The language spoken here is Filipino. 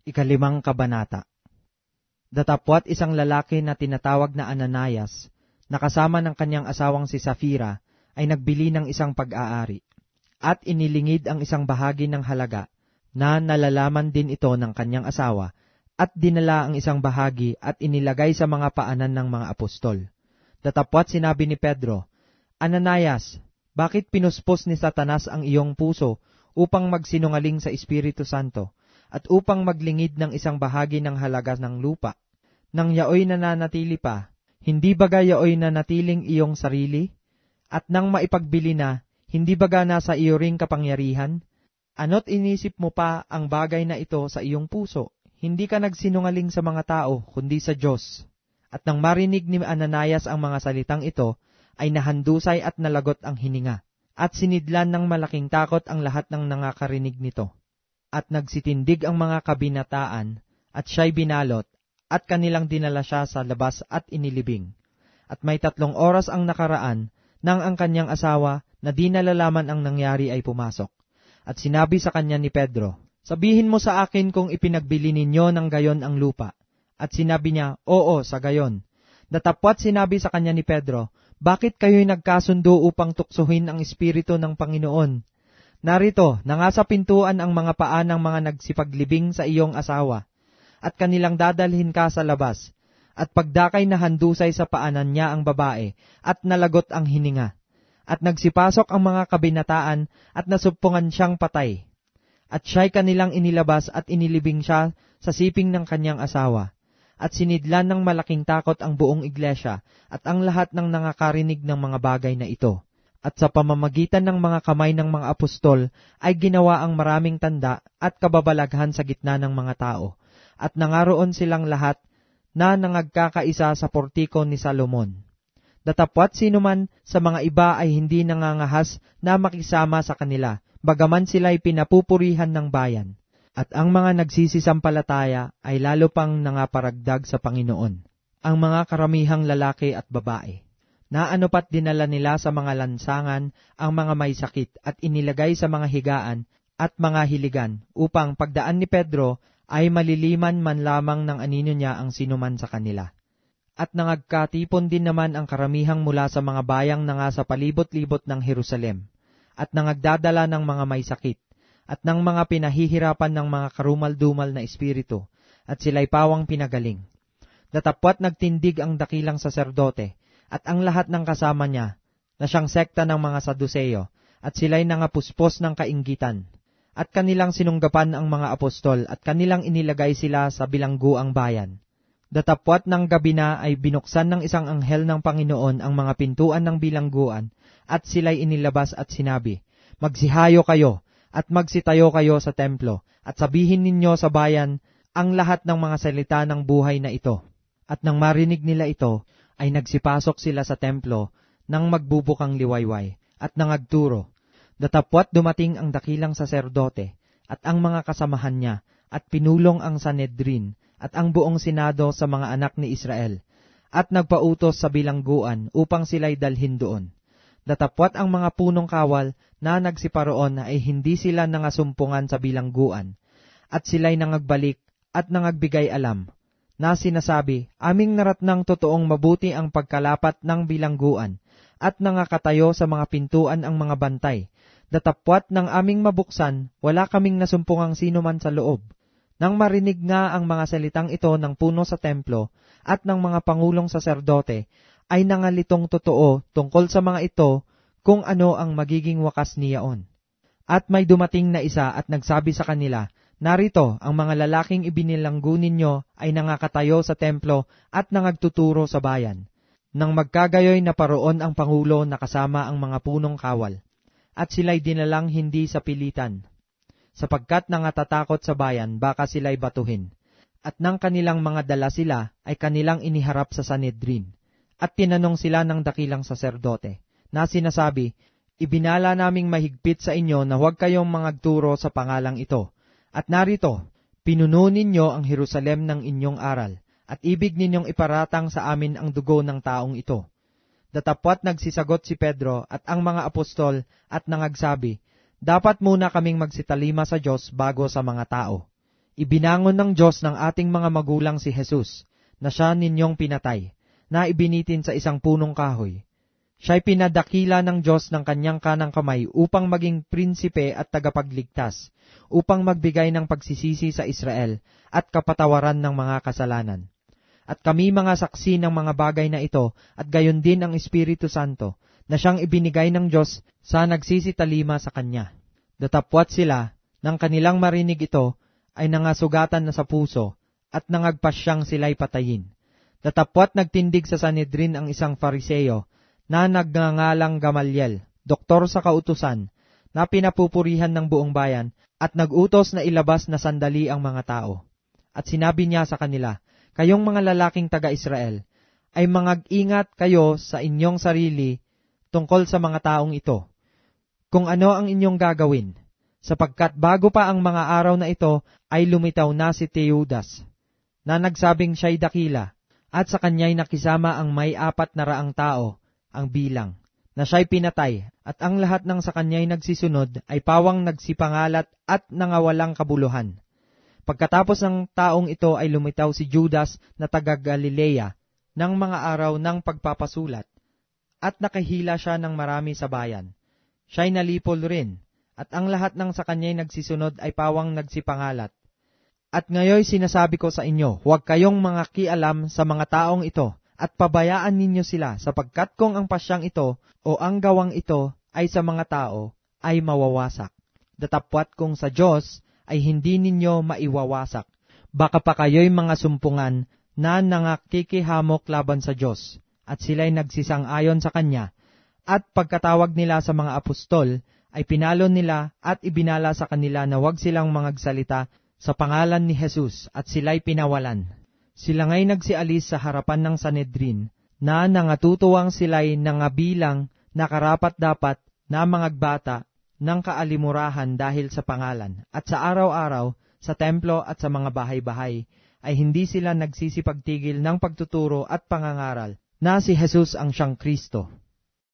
5 kabanata. Datapwat isang lalaki na tinatawag na Ananias, na kasama ng kanyang asawang si Safira, ay nagbili ng isang pag-aari, at inilingid ang isang bahagi ng halaga, na nalalaman din ito ng kanyang asawa, at dinala ang isang bahagi at inilagay sa mga paanan ng mga apostol. Datapwat sinabi ni Pedro, Ananias, bakit pinuspos ni Satanas ang iyong puso upang magsinungaling sa Espiritu Santo, at upang maglingid ng isang bahagi ng halaga ng lupa? Nang yaoy nananatili pa, hindi baga yaoy nanatiling iyong sarili? At nang maipagbili na, hindi baga nasa iyo ring kapangyarihan? Ano't inisip mo pa ang bagay na ito sa iyong puso? Hindi ka nagsinungaling sa mga tao, kundi sa Diyos. At nang marinig ni Ananias ang mga salitang ito, ay nahandusay at nalagot ang hininga, at sinidlan ng malaking takot ang lahat ng nangakarinig nito. At nagsitindig ang mga kabinataan, at siya'y binalot, at kanilang dinala siya sa labas at inilibing. At may 3 oras ang nakaraan, nang ang kanyang asawa na di nalalaman ang nangyari ay pumasok. At sinabi sa kanya ni Pedro, sabihin mo sa akin kung ipinagbili ninyo ng gayon ang lupa. At sinabi niya, oo, sa gayon. Datapwat sinabi sa kanya ni Pedro, bakit kayo'y nagkasundo upang tuksohin ang Espiritu ng Panginoon? Narito, nangasa pintuan ang mga paa ng mga nagsipaglibing sa iyong asawa, at kanilang dadalhin ka sa labas, at pagdakay na handusay sa paanan niya ang babae, at nalagot ang hininga. At nagsipasok ang mga kabinataan, at nasumpungan siyang patay. At siya'y kanilang inilabas at inilibing siya sa siping ng kanyang asawa. At sinidlan ng malaking takot ang buong iglesia, at ang lahat ng nangakarinig ng mga bagay na ito. At sa pamamagitan ng mga kamay ng mga apostol, ay ginawa ang maraming tanda at kababalaghan sa gitna ng mga tao. At nangaroon silang lahat na nangagkakaisa sa portiko ni Salomon. Datapwat sinuman sa mga iba ay hindi nangangahas na makisama sa kanila, bagaman sila'y pinapupurihan ng bayan. At ang mga nagsisisampalataya ay lalo pang nangaparagdag sa Panginoon, ang mga karamihang lalaki at babae. Naanopat dinala nila sa mga lansangan ang mga may sakit at inilagay sa mga higaan at mga hiligan, upang pagdaan ni Pedro ay maliliman man lamang ng anino niya ang sinuman sa kanila. At nangagkatipon din naman ang karamihang mula sa mga bayang na nga sa palibot-libot ng Jerusalem, at nangagdadala ng mga may sakit, at ng mga pinahihirapan ng mga karumal-dumal na espiritu, at sila'y pawang pinagaling. Datapwat nagtindig ang dakilang saserdote, at ang lahat ng kasama niya, na siyang sekta ng mga Saduceo, at sila'y nangapuspos ng kainggitan. At kanilang sinunggapan ang mga apostol, at kanilang inilagay sila sa bilangguang bayan. Datapwat ng gabi na ay binuksan ng isang anghel ng Panginoon ang mga pintuan ng bilangguan, at sila'y inilabas at sinabi, magsihayo kayo, at magsitayo kayo sa templo, at sabihin ninyo sa bayan ang lahat ng mga salita ng buhay na ito. At nang marinig nila ito, ay nagsipasok sila sa templo nang magbubukang liwayway, at nangagturo. Datapwat dumating ang dakilang saserdote, at ang mga kasamahan niya, at pinulong ang Sanhedrin, at ang buong senado sa mga anak ni Israel, at nagpautos sa bilangguan upang sila'y dalhin doon. Datapwat ang mga punong kawal na nagsiparoon ay hindi sila nangasumpungan sa bilangguan, at sila'y nangagbalik at nangagbigay alam, na sinasabi, aming naratnang totoong mabuti ang pagkalapat ng bilangguan, at nangakatayo sa mga pintuan ang mga bantay. Datapwat ng aming mabuksan, wala kaming nasumpungang sino man sa loob. Nang marinig nga ang mga salitang ito ng puno sa templo, at ng mga pangulong saserdote, ay nangalitong totoo tungkol sa mga ito kung ano ang magiging wakas niyaon. At may dumating na isa at nagsabi sa kanila, narito, ang mga lalaking ibinilanggo ninyo ay nangakatayo sa templo at nangagtuturo sa bayan. Nang magkagayoy na paroon ang pangulo na kasama ang mga punong kawal, at sila'y dinalang hindi sa pilitan, sapagkat nangatatakot sa bayan baka sila'y batuhin. At nang kanilang mga dala sila ay kanilang iniharap sa Sanhedrin. At tinanong sila ng dakilang saserdote, na sinasabi, ibinala naming mahigpit sa inyo na huwag kayong mangagturo sa pangalang ito. At narito, pinuno ninyo ang Jerusalem ng inyong aral, at ibig ninyong iparatang sa amin ang dugo ng taong ito. Datapwat nagsisagot si Pedro at ang mga apostol at nangagsabi, dapat muna kaming magsitalima sa Diyos bago sa mga tao. Ibinangon ng Diyos ng ating mga magulang si Jesus, na siya ninyong pinatay, na ibinitin sa isang punong kahoy. Siya'y pinadakila ng Diyos ng kanyang kanang kamay upang maging prinsipe at tagapagligtas, upang magbigay ng pagsisisi sa Israel at kapatawaran ng mga kasalanan. At kami mga saksi ng mga bagay na ito, at gayon din ang Espiritu Santo, na siyang ibinigay ng Diyos sa nagsisitalima sa Kanya. Datapwat sila, nang kanilang marinig ito, ay nangasugatan na sa puso, at nangagpasyang sila'y patayin. Datapwat nagtindig sa Sanhedrin ang isang Fariseo, na nagngangalang Gamaliel, doktor sa kautusan, na pinapupurihan ng buong bayan, at nagutos na ilabas na sandali ang mga tao. At sinabi niya sa kanila, kayong mga lalaking taga-Israel, ay mangag-ingat kayo sa inyong sarili tungkol sa mga taong ito, kung ano ang inyong gagawin, sapagkat bago pa ang mga araw na ito ay lumitaw na si Teudas, na nagsabing siya'y dakila, at sa kanya'y nakisama ang may 400 tao ang bilang, na siya'y pinatay, at ang lahat ng sa kanya'y nagsisunod ay pawang nagsipangalat at nangawalang kabuluhan. Pagkatapos ng taong ito ay lumitaw si Judas na taga-Galilea ng mga araw ng pagpapasulat, at nakahila siya ng marami sa bayan. Siya'y nalipol rin, at ang lahat ng sa kanya'y nagsisunod ay pawang nagsipangalat. At ngayon sinasabi ko sa inyo, huwag kayong mangakialam sa mga taong ito, at pabayaan ninyo sila, sapagkat kung ang pasyang ito o ang gawang ito ay sa mga tao, ay mawawasak. Datapwat kung sa Diyos ay hindi ninyo maiwawasak. Baka pa kayo'y mga sumpungan na nangakikihamok laban sa Diyos, at sila'y nagsisang-ayon sa Kanya, at pagkatawag nila sa mga apostol, ay pinalo nila at ibinala sa kanila na huwag silang mangagsalita sa pangalan ni Jesus, at sila'y pinawalan. Sila nga'y nagsialis sa harapan ng Sanhedrin, na nangatutuwang sila'y nangabilang na karapat-dapat na mangagbata ng kaalimurahan dahil sa pangalan, at sa araw-araw, sa templo at sa mga bahay-bahay, ay hindi sila nagsisipagtigil ng pagtuturo at pangangaral na si Jesus ang siyang Kristo.